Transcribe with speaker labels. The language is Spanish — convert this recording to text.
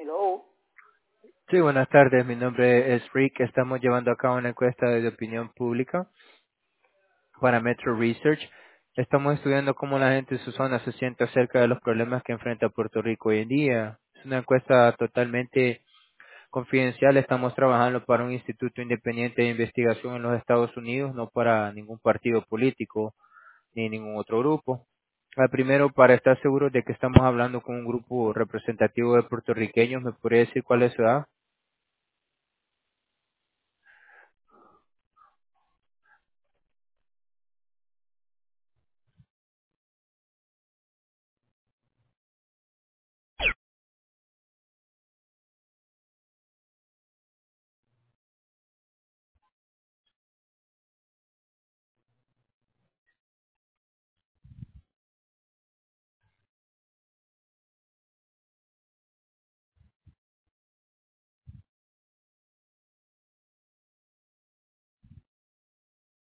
Speaker 1: Hello.
Speaker 2: Sí, buenas tardes. Mi nombre es Rick. Estamos llevando a cabo una encuesta de opinión pública para Metro Research. Estamos estudiando cómo la gente de su zona se siente acerca de los problemas que enfrenta Puerto Rico hoy en día. Es una encuesta totalmente confidencial. Estamos trabajando para un instituto independiente de investigación en los Estados Unidos, no para ningún partido político ni ningún otro grupo. Primero, para estar seguro de que estamos hablando con un grupo representativo de puertorriqueños, ¿me podría decir cuál es su edad?